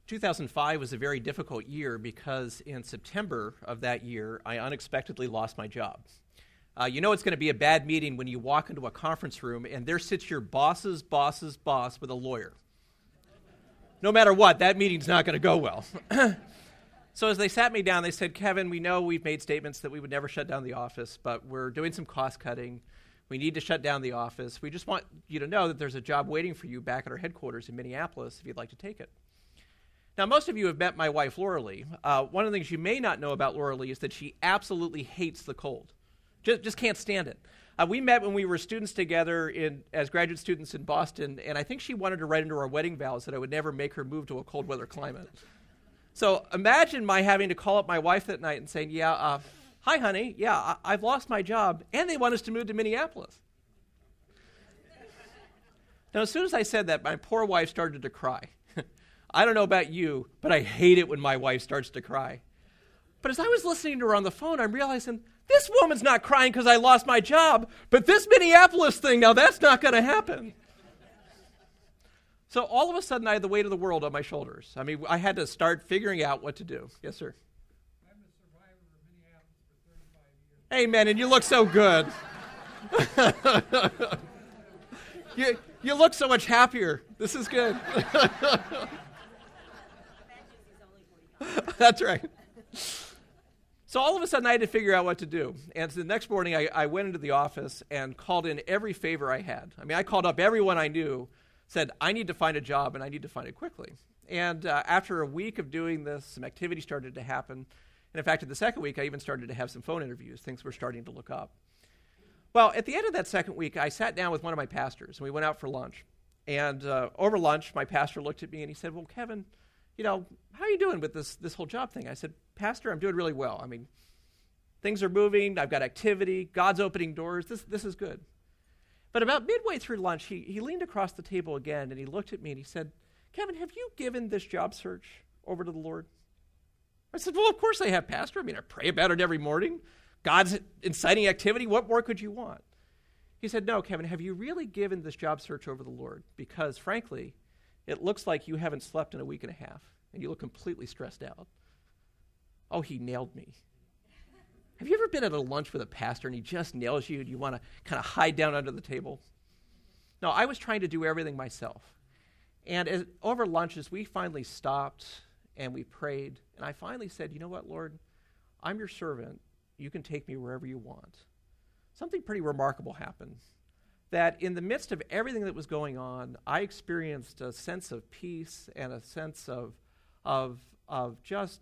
2005 was a very difficult year because in September of that year, I unexpectedly lost my job. You know it's going to be a bad meeting when you walk into a conference room and there sits your boss's boss's boss with a lawyer. No matter what, that meeting's not going to go well. So as they sat me down, they said, Kevin, we know we've made statements that we would never shut down the office, but we're doing some cost cutting. We need to shut down the office. We just want you to know that there's a job waiting for you back at our headquarters in Minneapolis if you'd like to take it. Now, most of you have met my wife, Laura Lee. One of the things you may not know about Laura Lee is that she absolutely hates the cold. Just can't stand it. We met when we were students together as graduate students in Boston, and I think she wanted to write into our wedding vows that I would never make her move to a cold weather climate. So imagine my having to call up my wife that night and saying, hi, honey, I've lost my job, and they want us to move to Minneapolis. Now, as soon as I said that, my poor wife started to cry. I don't know about you, but I hate it when my wife starts to cry. But as I was listening to her on the phone, I'm realizing this woman's not crying because I lost my job, but this Minneapolis thing, now that's not going to happen. So all of a sudden, I had the weight of the world on my shoulders. I mean, I had to start figuring out what to do. Yes, sir. I'm a survivor of Minneapolis for 35 years. Amen, and you look so good. You look so much happier. This is good. That's right. So all of a sudden, I had to figure out what to do. And so the next morning, I went into the office and called in every favor I had. I mean, I called up everyone I knew, said, I need to find a job, and I need to find it quickly. And after a week of doing this, some activity started to happen. And in fact, in the second week, I even started to have some phone interviews. Things were starting to look up. Well, at the end of that second week, I sat down with one of my pastors, and we went out for lunch. And over lunch, my pastor looked at me, and he said, well, Kevin, how are you doing with this whole job thing? I said, Pastor, I'm doing really well. I mean, things are moving. I've got activity. God's opening doors. This is good. But about midway through lunch, he leaned across the table again, and he looked at me, and he said, Kevin, have you given this job search over to the Lord? I said, well, of course I have, Pastor. I mean, I pray about it every morning. God's inciting activity. What more could you want? He said, no, Kevin, have you really given this job search over the Lord? Because, frankly, it looks like you haven't slept in a week and a half, and you look completely stressed out. Oh, he nailed me. Have you ever been at a lunch with a pastor and he just nails you and you want to kind of hide down under the table? No, I was trying to do everything myself. And over lunch, as we finally stopped and we prayed, and I finally said, you know what, Lord, I'm your servant. You can take me wherever you want. Something pretty remarkable happened. That in the midst of everything that was going on, I experienced a sense of peace and a sense of just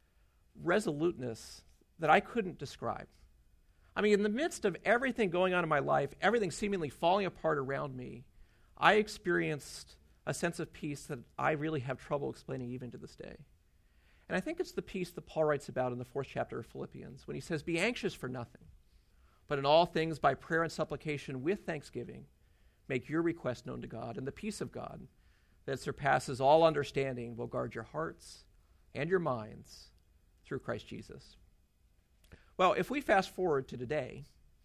resoluteness that I couldn't describe. I mean, in the midst of everything going on in my life, everything seemingly falling apart around me, I experienced a sense of peace that I really have trouble explaining even to this day. And I think it's the peace that Paul writes about in the 4th chapter of Philippians when he says, be anxious for nothing, but in all things by prayer and supplication with thanksgiving, make your request known to God, and the peace of God that surpasses all understanding will guard your hearts and your minds through Christ Jesus. Well, if we fast forward to today,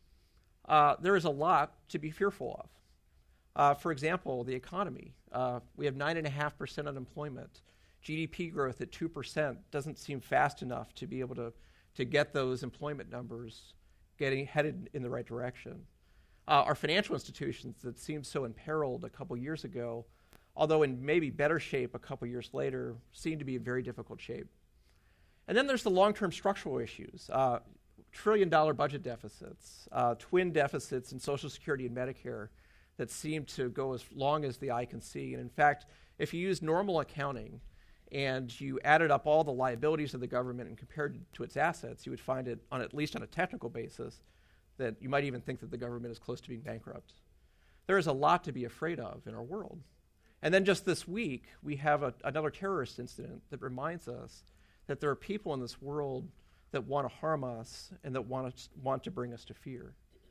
there is a lot to be fearful of. For example, the economy. We have 9.5% unemployment. GDP growth at 2% doesn't seem fast enough to be able to get those employment numbers headed in the right direction. Our financial institutions that seemed so imperiled a couple years ago, although in maybe better shape a couple years later, seem to be in very difficult shape. And then there's the long-term structural issues, trillion-dollar budget deficits, twin deficits in Social Security and Medicare that seem to go as long as the eye can see. And in fact, if you use normal accounting and you added up all the liabilities of the government and compared it to its assets, you would find it, at least on a technical basis, that you might even think that the government is close to being bankrupt. There is a lot to be afraid of in our world. And then just this week, we have another terrorist incident that reminds us that there are people in this world that want to harm us and that want to bring us to fear.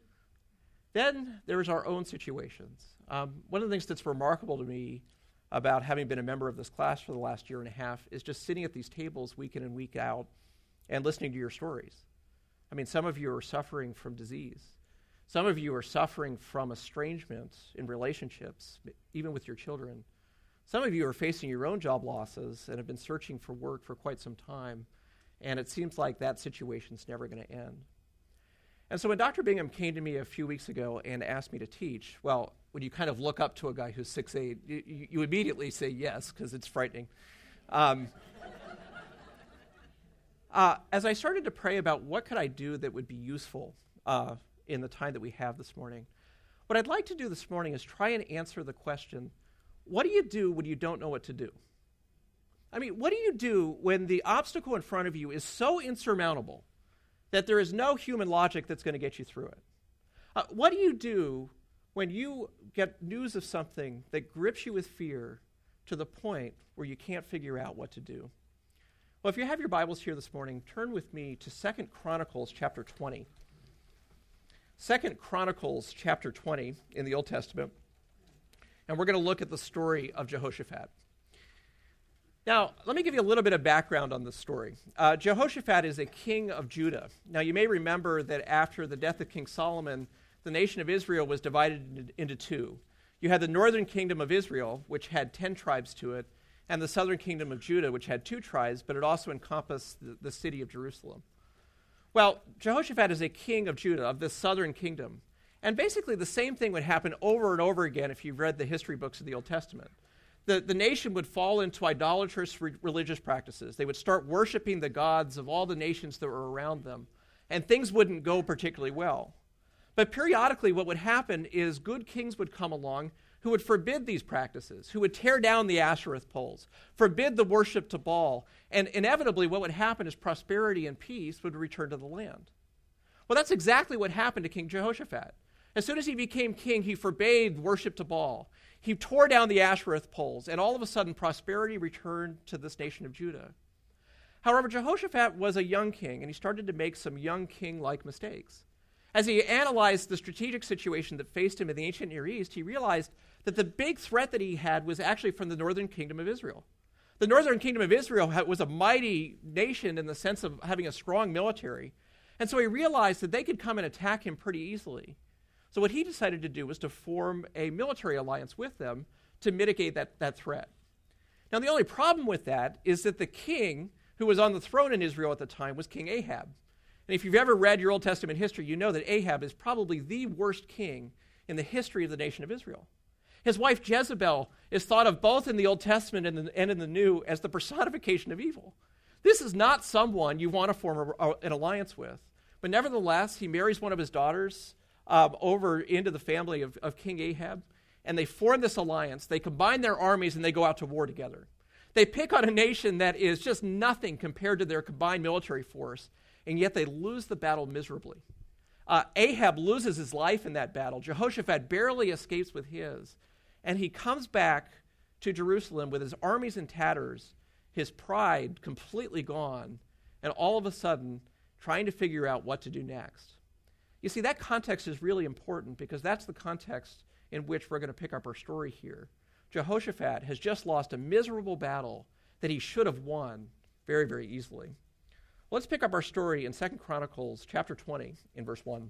Then there's our own situations. One of the things that's remarkable to me about having been a member of this class for the last year and a half is just sitting at these tables week in and week out and listening to your stories. I mean, some of you are suffering from disease. Some of you are suffering from estrangement in relationships, even with your children. Some of you are facing your own job losses and have been searching for work for quite some time, and it seems like that situation's never going to end. And so when Dr. Bingham came to me a few weeks ago and asked me to teach, well, when you kind of look up to a guy who's 6'8", you immediately say yes, because it's frightening. As I started to pray about what could I do that would be useful in the time that we have this morning, what I'd like to do this morning is try and answer the question, what do you do when you don't know what to do? I mean, what do you do when the obstacle in front of you is so insurmountable that there is no human logic that's going to get you through it? What do you do when you get news of something that grips you with fear to the point where you can't figure out what to do? Well, if you have your Bibles here this morning, turn with me to 2 Chronicles chapter 20. 2 Chronicles chapter 20 in the Old Testament. And we're going to look at the story of Jehoshaphat. Now, let me give you a little bit of background on this story. Jehoshaphat is a king of Judah. Now, you may remember that after the death of King Solomon, the nation of Israel was divided into two. You had the northern kingdom of Israel, which had 10 tribes to it, and the southern kingdom of Judah, which had 2 tribes, but it also encompassed the city of Jerusalem. Well, Jehoshaphat is a king of Judah, of this southern kingdom. And basically the same thing would happen over and over again if you've read the history books of the Old Testament. The nation would fall into idolatrous religious practices. They would start worshiping the gods of all the nations that were around them, and things wouldn't go particularly well. But periodically what would happen is good kings would come along who would forbid these practices, who would tear down the Ashereth poles, forbid the worship to Baal, and inevitably what would happen is prosperity and peace would return to the land. Well, that's exactly what happened to King Jehoshaphat. As soon as he became king, he forbade worship to Baal. He tore down the Ashereth poles, and all of a sudden prosperity returned to this nation of Judah. However, Jehoshaphat was a young king, and he started to make some young king-like mistakes. As he analyzed the strategic situation that faced him in the ancient Near East, he realized that the big threat that he had was actually from the northern kingdom of Israel. The northern kingdom of Israel was a mighty nation in the sense of having a strong military, and so he realized that they could come and attack him pretty easily. So what he decided to do was to form a military alliance with them to mitigate that threat. Now, the only problem with that is that the king who was on the throne in Israel at the time was King Ahab. And if you've ever read your Old Testament history, you know that Ahab is probably the worst king in the history of the nation of Israel. His wife Jezebel is thought of both in the Old Testament and in the New as the personification of evil. This is not someone you want to form an alliance with. But nevertheless, he marries one of his daughters over into the family of King Ahab, and they form this alliance. They combine their armies, and they go out to war together. They pick on a nation that is just nothing compared to their combined military force, and yet they lose the battle miserably. Ahab loses his life in that battle. Jehoshaphat barely escapes with his, and he comes back to Jerusalem with his armies in tatters, his pride completely gone, and all of a sudden trying to figure out what to do next. You see, that context is really important because that's the context in which we're going to pick up our story here. Jehoshaphat has just lost a miserable battle that he should have won very, very easily. Well, let's pick up our story in 2 Chronicles chapter 20 in verse 1.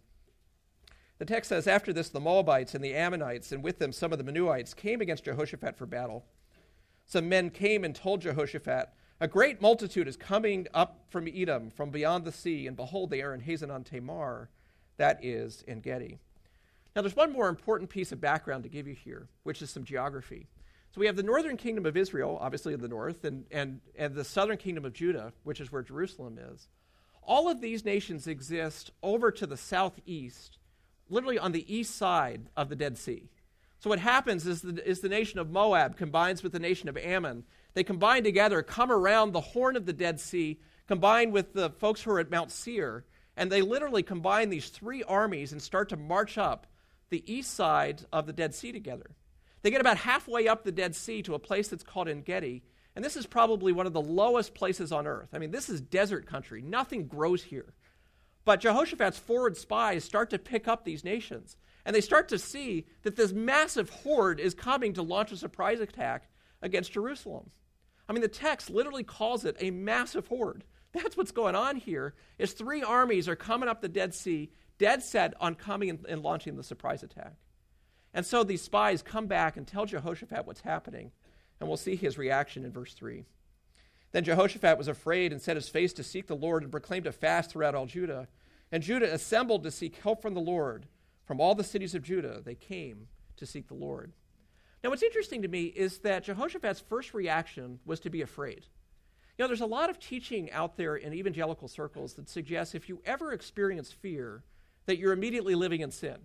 The text says, "After this, the Moabites and the Ammonites, and with them some of the Menuhites, came against Jehoshaphat for battle. Some men came and told Jehoshaphat, 'A great multitude is coming up from Edom, from beyond the sea, and behold, they are in Hazanon Tamar, that is, in Gedi.'" Now, there's one more important piece of background to give you here, which is some geography. So we have the northern kingdom of Israel, obviously in the north, and the southern kingdom of Judah, which is where Jerusalem is. All of these nations exist over to the southeast, literally on the east side of the Dead Sea. So what happens is the nation of Moab combines with the nation of Ammon. They combine together, come around the horn of the Dead Sea, combine with the folks who are at Mount Seir, and they literally combine these 3 armies and start to march up the east side of the Dead Sea together. They get about halfway up the Dead Sea to a place that's called En Gedi, and this is probably one of the lowest places on earth. I mean, this is desert country. Nothing grows here. But Jehoshaphat's forward spies start to pick up these nations, and they start to see that this massive horde is coming to launch a surprise attack against Jerusalem. I mean, the text literally calls it a massive horde. That's what's going on here, is 3 armies are coming up the Dead Sea, dead set on coming and launching the surprise attack. And so these spies come back and tell Jehoshaphat what's happening. And we'll see his reaction in verse 3. Then Jehoshaphat was afraid and set his face to seek the Lord and proclaimed a fast throughout all Judah. And Judah assembled to seek help from the Lord. From all the cities of Judah, they came to seek the Lord. Now, what's interesting to me is that Jehoshaphat's first reaction was to be afraid. You know, there's a lot of teaching out there in evangelical circles that suggests if you ever experience fear, that you're immediately living in sin.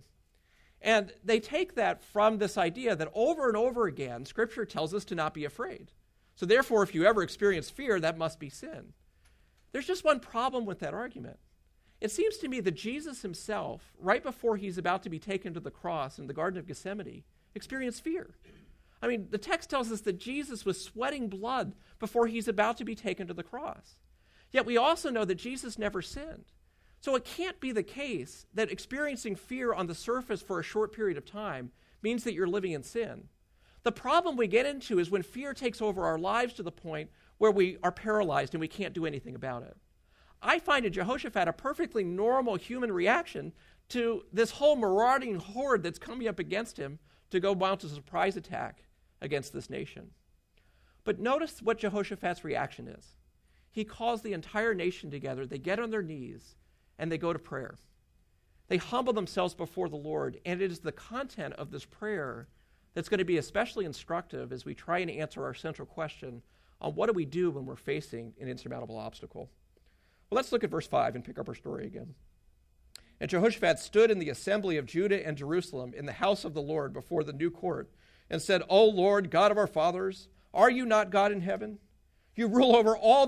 And they take that from this idea that over and over again, Scripture tells us to not be afraid. So therefore, if you ever experience fear, that must be sin. There's just one problem with that argument. It seems to me that Jesus himself, right before he's about to be taken to the cross in the Garden of Gethsemane, experienced fear. I mean, the text tells us that Jesus was sweating blood before he's about to be taken to the cross. Yet we also know that Jesus never sinned. So it can't be the case that experiencing fear on the surface for a short period of time means that you're living in sin. The problem we get into is when fear takes over our lives to the point where we are paralyzed and we can't do anything about it. I find in Jehoshaphat a perfectly normal human reaction to this whole marauding horde that's coming up against him to go mount a surprise attack against this nation. But notice what Jehoshaphat's reaction is. He calls the entire nation together. They get on their knees and they go to prayer. They humble themselves before the Lord, and it is the content of this prayer that's going to be especially instructive as we try and answer our central question on what do we do when we're facing an insurmountable obstacle. Well, let's look at verse 5 and pick up our story again. And Jehoshaphat stood in the assembly of Judah and Jerusalem in the house of the Lord before the new court and said, O Lord, God of our fathers, are you not God in heaven? You rule over all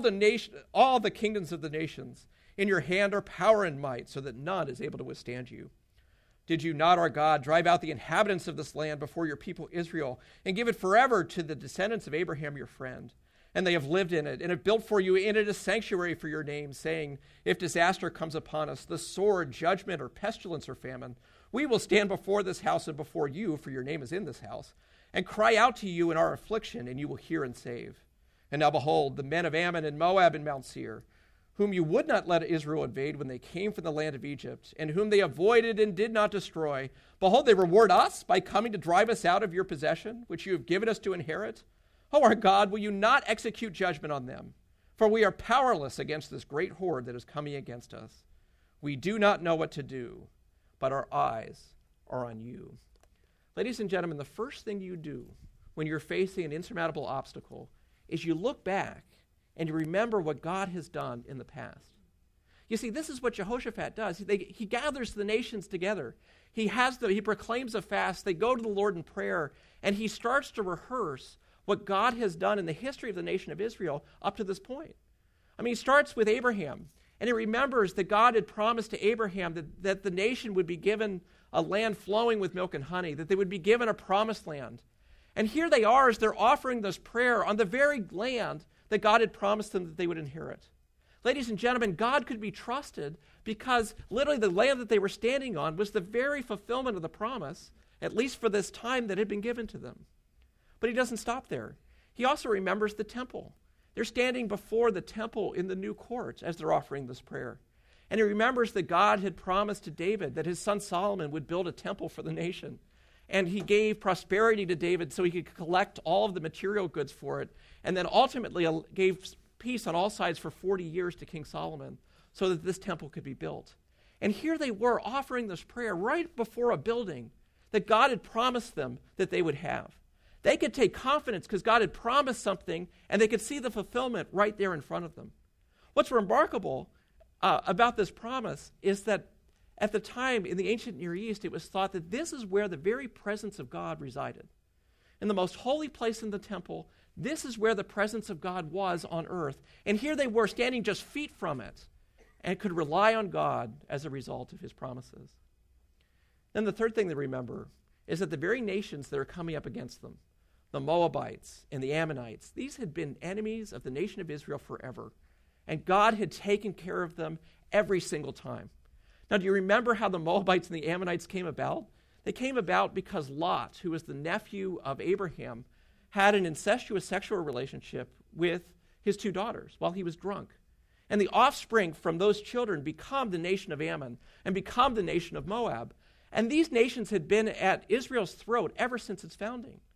the kingdoms of the nations. In your hand are power and might, so that none is able to withstand you. Did you not, our God, drive out the inhabitants of this land before your people Israel and give it forever to the descendants of Abraham your friend? And they have lived in it and have built for you in it a sanctuary for your name, saying, if disaster comes upon us, the sword, judgment, or pestilence or famine, we will stand before this house and before you, for your name is in this house, and cry out to you in our affliction, and you will hear and save. And now behold, the men of Ammon and Moab and Mount Seir, whom you would not let Israel invade when they came from the land of Egypt, and whom they avoided and did not destroy, behold, they reward us by coming to drive us out of your possession, which you have given us to inherit. O our God, will you not execute judgment on them? For we are powerless against this great horde that is coming against us. We do not know what to do, but our eyes are on you. Ladies and gentlemen, the first thing you do when you're facing an insurmountable obstacle is you look back and you remember what God has done in the past. You see, this is what Jehoshaphat does. He gathers the nations together. He proclaims a fast. They go to the Lord in prayer, and he starts to rehearse what God has done in the history of the nation of Israel up to this point. I mean, he starts with Abraham, and he remembers that God had promised to Abraham that the nation would be given a land flowing with milk and honey, that they would be given a promised land. And here they are as they're offering this prayer on the very land that God had promised them that they would inherit. Ladies and gentlemen, God could be trusted because literally the land that they were standing on was the very fulfillment of the promise, at least for this time that had been given to them. But he doesn't stop there. He also remembers the temple. They're standing before the temple in the new court as they're offering this prayer. And he remembers that God had promised to David that his son Solomon would build a temple for the nation. And he gave prosperity to David so he could collect all of the material goods for it. And then ultimately gave peace on all sides for 40 years to King Solomon so that this temple could be built. And here they were offering this prayer right before a building that God had promised them that they would have. They could take confidence because God had promised something and they could see the fulfillment right there in front of them. What's remarkable about this promise is that at the time in the ancient Near East, it was thought that this is where the very presence of God resided. In the most holy place in the temple, this is where the presence of God was on earth. And here they were standing just feet from it and could rely on God as a result of his promises. Then the third thing to remember is that the very nations that are coming up against them, the Moabites and the Ammonites, these had been enemies of the nation of Israel forever. And God had taken care of them every single time. Now, do you remember how the Moabites and the Ammonites came about? They came about because Lot, who was the nephew of Abraham, had an incestuous sexual relationship with his two daughters while he was drunk. And the offspring from those children become the nation of Ammon and become the nation of Moab. And these nations had been at Israel's throat ever since its founding.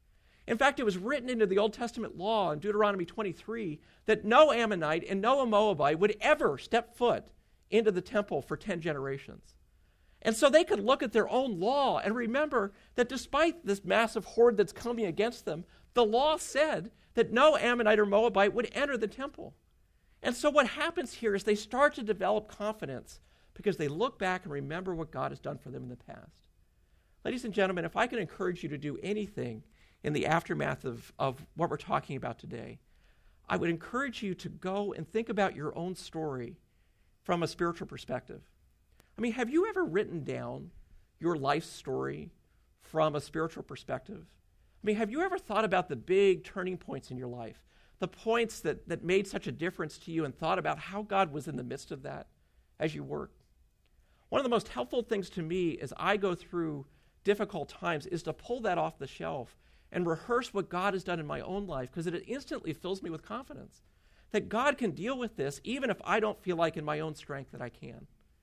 In fact, it was written into the Old Testament law in Deuteronomy 23 that no Ammonite and no Moabite would ever step foot into the temple for 10 generations. And so they could look at their own law and remember that despite this massive horde that's coming against them, the law said that no Ammonite or Moabite would enter the temple. And so what happens here is they start to develop confidence because they look back and remember what God has done for them in the past. Ladies and gentlemen, if I can encourage you to do anything in the aftermath of what we're talking about today, I would encourage you to go and think about your own story from a spiritual perspective. I mean, have you ever written down your life story from a spiritual perspective? I mean, have you ever thought about the big turning points in your life, the points that made such a difference to you, and thought about how God was in the midst of that as you worked? One of the most helpful things to me as I go through difficult times is to pull that off the shelf and rehearse what God has done in my own life, because it instantly fills me with confidence that God can deal with this even if I don't feel like in my own strength that I can.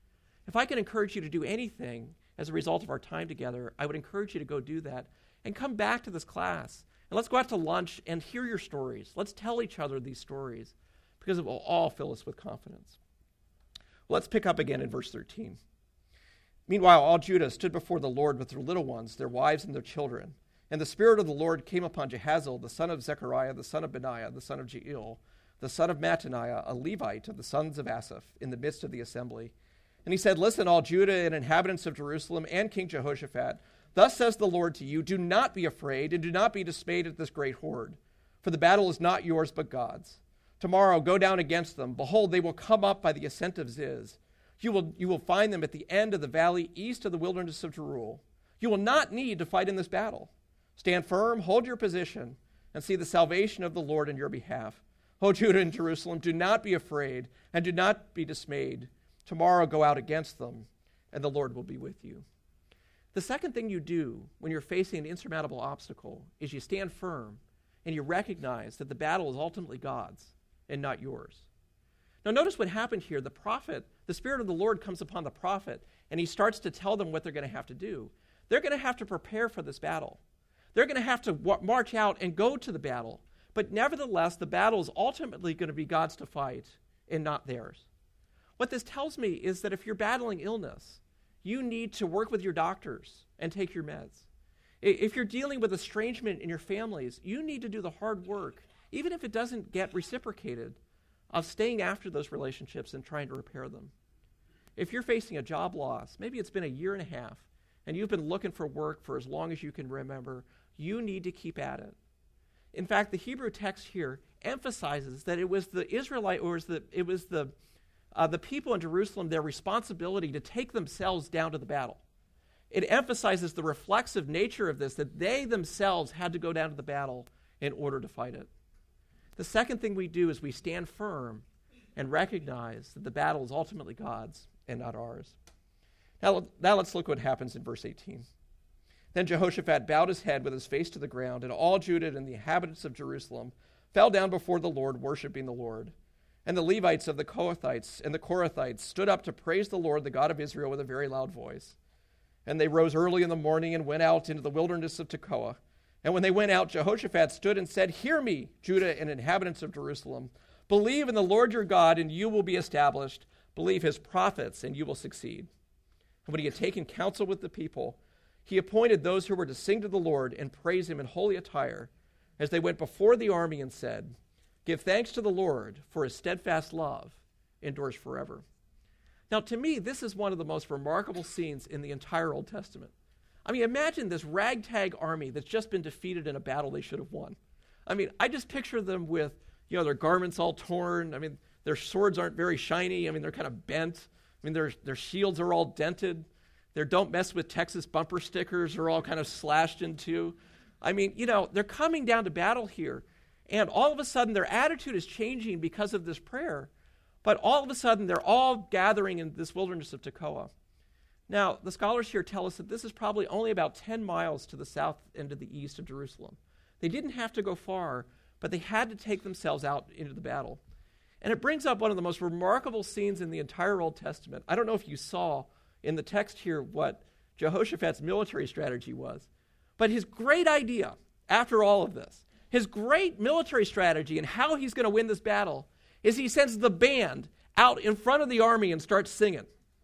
If I can encourage you to do anything as a result of our time together, I would encourage you to go do that and come back to this class. And let's go out to lunch and hear your stories. Let's tell each other these stories because it will all fill us with confidence. Well, let's pick up again in verse 13. Meanwhile, all Judah stood before the Lord with their little ones, their wives and their children. And the Spirit of the Lord came upon Jehaziel, the son of Zechariah, the son of Benaiah, the son of Jeiel, the son of Mattaniah, a Levite of the sons of Asaph, in the midst of the assembly. And he said, "Listen, all Judah and inhabitants of Jerusalem and King Jehoshaphat, thus says the Lord to you, do not be afraid and do not be dismayed at this great horde, for the battle is not yours but God's. Tomorrow go down against them. Behold, they will come up by the ascent of Ziz. You will find them at the end of the valley east of the wilderness of Jeruel. You will not need to fight in this battle. Stand firm, hold your position, and see the salvation of the Lord in your behalf. O Judah and Jerusalem, do not be afraid and do not be dismayed. Tomorrow go out against them, and the Lord will be with you." The second thing you do when you're facing an insurmountable obstacle is you stand firm and you recognize that the battle is ultimately God's and not yours. Now notice what happened here. The prophet, the Spirit of the Lord comes upon the prophet, and he starts to tell them what they're going to have to do. They're going to have to prepare for this battle. They're going to have to march out and go to the battle. But nevertheless, the battle is ultimately going to be God's to fight and not theirs. What this tells me is that if you're battling illness, you need to work with your doctors and take your meds. If you're dealing with estrangement in your families, you need to do the hard work, even if it doesn't get reciprocated, of staying after those relationships and trying to repair them. If you're facing a job loss, maybe it's been a year and a half, and you've been looking for work for as long as you can remember, you need to keep at it. In fact, the Hebrew text here emphasizes that it was the Israelite, or it was the people in Jerusalem, their responsibility to take themselves down to the battle. It emphasizes the reflexive nature of this, that they themselves had to go down to the battle in order to fight it. The second thing we do is we stand firm and recognize that the battle is ultimately God's and not ours. Now let's look what happens in verse 18. Then Jehoshaphat bowed his head with his face to the ground, and all Judah and the inhabitants of Jerusalem fell down before the Lord, worshiping the Lord. And the Levites of the Kohathites and the Korathites stood up to praise the Lord, the God of Israel, with a very loud voice. And they rose early in the morning and went out into the wilderness of Tekoa. And when they went out, Jehoshaphat stood and said, "Hear me, Judah and inhabitants of Jerusalem. Believe in the Lord your God, and you will be established. Believe his prophets, and you will succeed." And when he had taken counsel with the people, he appointed those who were to sing to the Lord and praise him in holy attire, as they went before the army and said, "Give thanks to the Lord, for his steadfast love endures forever." Now, to me, this is one of the most remarkable scenes in the entire Old Testament. I mean, imagine this ragtag army that's just been defeated in a battle they should have won. I mean, I just picture them with, their garments all torn. I mean, their swords aren't very shiny. I mean, they're kind of bent. I mean, their shields are all dented. Their "Don't Mess with Texas" bumper stickers are all kind of slashed into. I mean, they're coming down to battle here. And all of a sudden, their attitude is changing because of this prayer. But all of a sudden, they're all gathering in this wilderness of Tekoa. Now, the scholars here tell us that this is probably only about 10 miles to the south and to the east of Jerusalem. They didn't have to go far, but they had to take themselves out into the battle. And it brings up one of the most remarkable scenes in the entire Old Testament. I don't know if you saw in the text here what Jehoshaphat's military strategy was, but his great idea after all of this. His great military strategy and how he's going to win this battle is he sends the band out in front of the army and starts singing.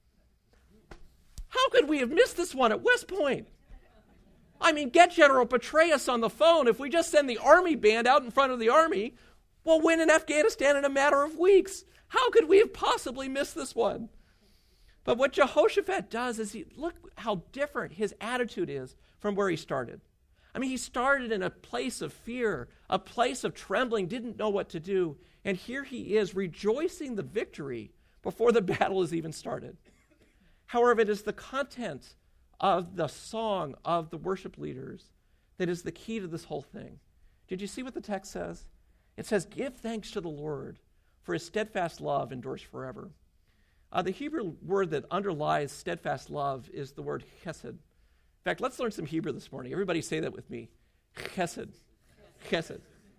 How could we have missed this one at West Point? I mean, get General Petraeus on the phone. If we just send the army band out in front of the army, we'll win in Afghanistan in a matter of weeks. How could we have possibly missed this one? But what Jehoshaphat does is look how different his attitude is from where he started. I mean, he started in a place of fear, a place of trembling, didn't know what to do. And here he is rejoicing the victory before the battle has even started. However, it is the content of the song of the worship leaders that is the key to this whole thing. Did you see what the text says? It says, "Give thanks to the Lord, for his steadfast love endures forever." The Hebrew word that underlies steadfast love is the word chesed. In fact, let's learn some Hebrew this morning. Everybody say that with me. Chesed. Chesed.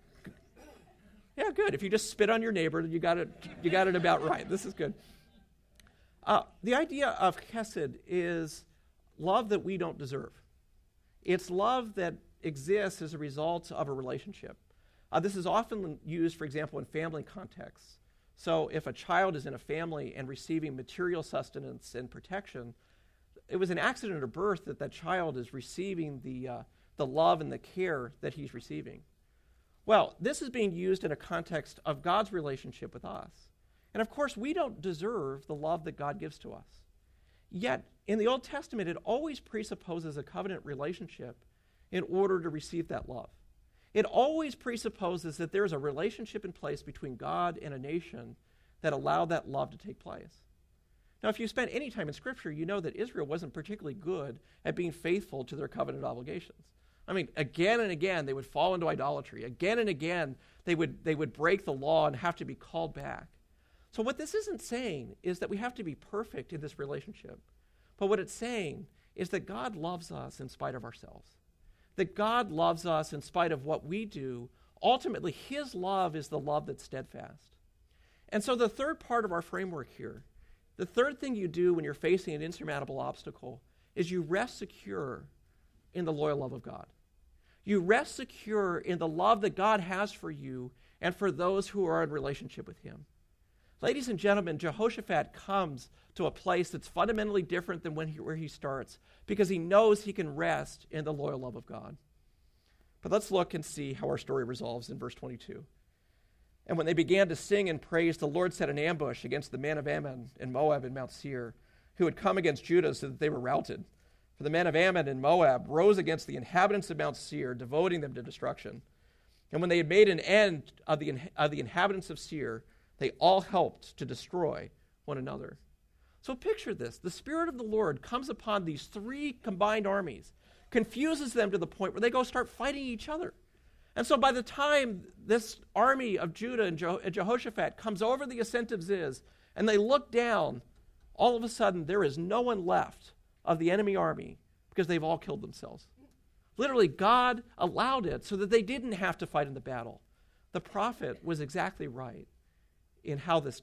Yeah, good. If you just spit on your neighbor, you got it about right. This is good. The idea of chesed is love that we don't deserve. It's love that exists as a result of a relationship. This is often used, for example, in family contexts. So if a child is in a family and receiving material sustenance and protection, it was an accident of birth that child is receiving the love and the care that he's receiving. Well, this is being used in a context of God's relationship with us. And of course, we don't deserve the love that God gives to us. Yet, in the Old Testament, it always presupposes a covenant relationship in order to receive that love. It always presupposes that there is a relationship in place between God and a nation that allowed that love to take place. Now, if you spent any time in Scripture, you know that Israel wasn't particularly good at being faithful to their covenant obligations. I mean, again and again, they would fall into idolatry. Again and again, they would break the law and have to be called back. So what this isn't saying is that we have to be perfect in this relationship. But what it's saying is that God loves us in spite of ourselves. That God loves us in spite of what we do. Ultimately, his love is the love that's steadfast. And so the third part of our framework here, the third thing you do when you're facing an insurmountable obstacle is you rest secure in the loyal love of God. You rest secure in the love that God has for you and for those who are in relationship with him. Ladies and gentlemen, Jehoshaphat comes to a place that's fundamentally different than where he starts because he knows he can rest in the loyal love of God. But let's look and see how our story resolves in verse 22. "And when they began to sing and praise, the Lord set an ambush against the men of Ammon and Moab and Mount Seir, who had come against Judah so that they were routed. For the men of Ammon and Moab rose against the inhabitants of Mount Seir, devoting them to destruction. And when they had made an end of the inhabitants of Seir, they all helped to destroy one another." So picture this. The Spirit of the Lord comes upon these three combined armies, confuses them to the point where they go start fighting each other. And so by the time this army of Judah and Jehoshaphat comes over the ascent of Ziz, and they look down, all of a sudden there is no one left of the enemy army because they've all killed themselves. Literally, God allowed it so that they didn't have to fight in the battle. The prophet was exactly right in how this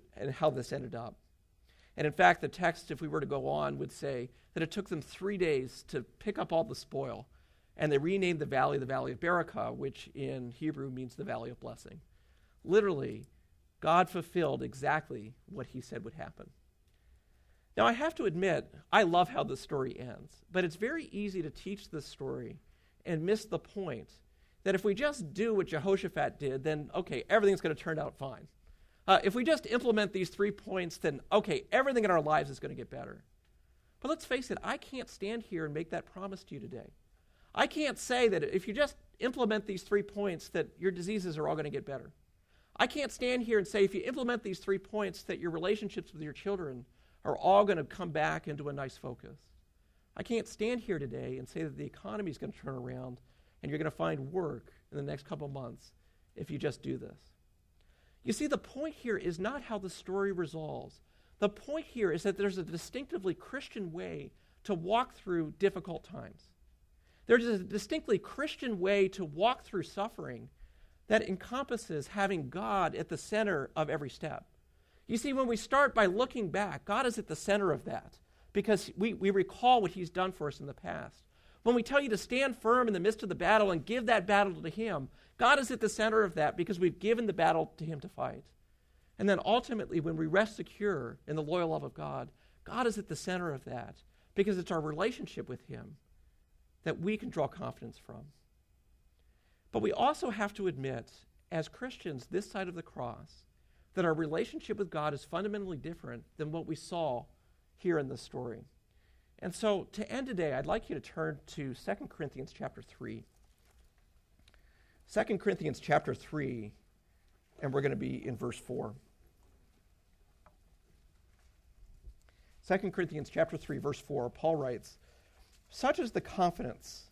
ended up. And in fact, the text, if we were to go on, would say that it took them 3 days to pick up all the spoil. And they renamed the valley of Barakah, which in Hebrew means the valley of blessing. Literally, God fulfilled exactly what he said would happen. Now, I have to admit, I love how this story ends. But it's very easy to teach this story and miss the point that if we just do what Jehoshaphat did, then, okay, everything's going to turn out fine. If we just implement these 3 points, then, okay, everything in our lives is going to get better. But let's face it, I can't stand here and make that promise to you today. I can't say that if you just implement these 3 points that your diseases are all going to get better. I can't stand here and say if you implement these 3 points that your relationships with your children are all going to come back into a nice focus. I can't stand here today and say that the economy is going to turn around and you're going to find work in the next couple months if you just do this. You see, the point here is not how the story resolves. The point here is that there's a distinctively Christian way to walk through difficult times. There's a distinctly Christian way to walk through suffering that encompasses having God at the center of every step. You see, when we start by looking back, God is at the center of that because we recall what he's done for us in the past. When we tell you to stand firm in the midst of the battle and give that battle to him, God is at the center of that because we've given the battle to him to fight. And then ultimately, when we rest secure in the loyal love of God, God is at the center of that because it's our relationship with him that we can draw confidence from. But we also have to admit, as Christians this side of the cross, that our relationship with God is fundamentally different than what we saw here in this story. And so to end today, I'd like you to turn to 2 Corinthians chapter 3. 2 Corinthians chapter 3, and we're going to be in verse 4. 2 Corinthians chapter 3, verse 4, Paul writes, "Such is the confidence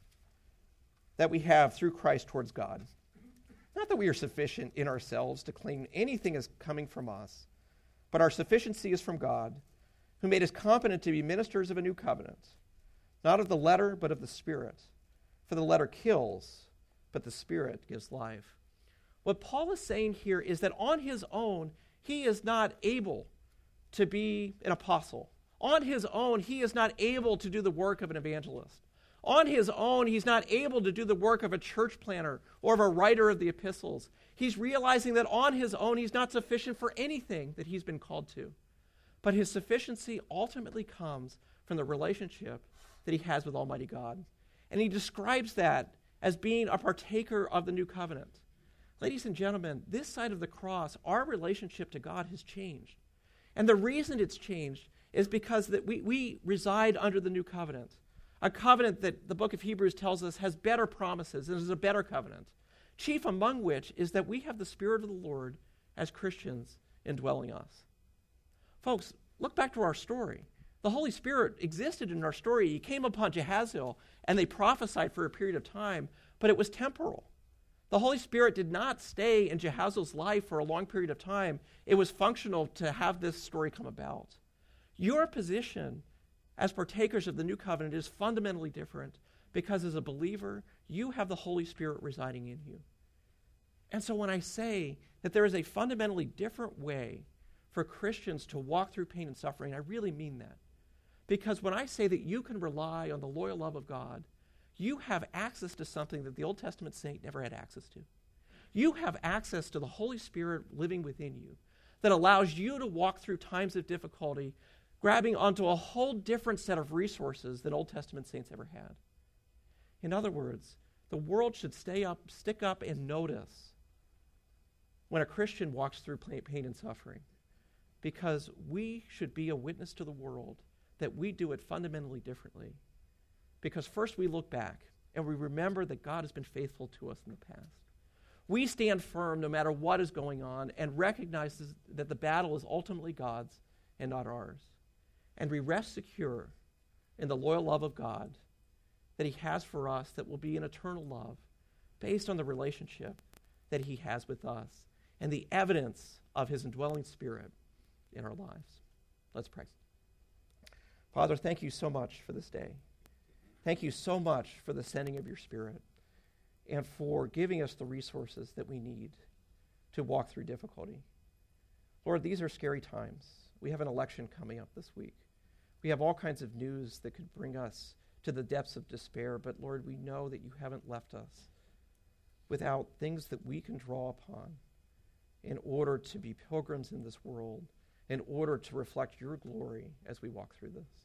that we have through Christ towards God. Not that we are sufficient in ourselves to claim anything as coming from us, but our sufficiency is from God, who made us competent to be ministers of a new covenant, not of the letter, but of the Spirit. For the letter kills, but the Spirit gives life." What Paul is saying here is that on his own, he is not able to be an apostle. On his own, he is not able to do the work of an evangelist. On his own, he's not able to do the work of a church planner or of a writer of the epistles. He's realizing that on his own, he's not sufficient for anything that he's been called to. But his sufficiency ultimately comes from the relationship that he has with Almighty God. And he describes that as being a partaker of the new covenant. Ladies and gentlemen, this side of the cross, our relationship to God has changed. And the reason it's changed is because that we reside under the new covenant, a covenant that the book of Hebrews tells us has better promises and is a better covenant, chief among which is that we have the Spirit of the Lord as Christians indwelling us. Folks, look back to our story. The Holy Spirit existed in our story. He came upon Jehaziel, and they prophesied for a period of time, but it was temporal. The Holy Spirit did not stay in Jehaziel's life for a long period of time. It was functional to have this story come about. Your position as partakers of the new covenant is fundamentally different because as a believer, you have the Holy Spirit residing in you. And so when I say that there is a fundamentally different way for Christians to walk through pain and suffering, I really mean that. Because when I say that you can rely on the loyal love of God, you have access to something that the Old Testament saint never had access to. You have access to the Holy Spirit living within you that allows you to walk through times of difficulty, grabbing onto a whole different set of resources than Old Testament saints ever had. In other words, the world should stick up and notice when a Christian walks through pain and suffering, because we should be a witness to the world that we do it fundamentally differently. Because first we look back and we remember that God has been faithful to us in the past. We stand firm no matter what is going on and recognize that the battle is ultimately God's and not ours. And we rest secure in the loyal love of God that he has for us that will be an eternal love based on the relationship that he has with us and the evidence of his indwelling Spirit in our lives. Let's pray. Father, thank you so much for this day. Thank you so much for the sending of your Spirit and for giving us the resources that we need to walk through difficulty. Lord, these are scary times. We have an election coming up this week. We have all kinds of news that could bring us to the depths of despair, but Lord, we know that you haven't left us without things that we can draw upon in order to be pilgrims in this world, in order to reflect your glory as we walk through this.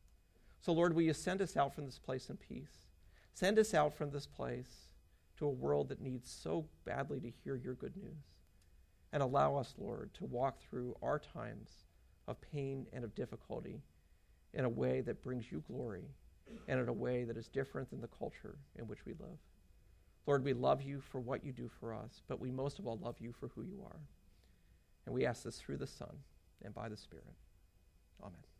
So Lord, will you send us out from this place in peace? Send us out from this place to a world that needs so badly to hear your good news. And allow us, Lord, to walk through our times of pain and of difficulty in a way that brings you glory and in a way that is different than the culture in which we live. Lord, we love you for what you do for us, but we most of all love you for who you are. And we ask this through the Son and by the Spirit. Amen.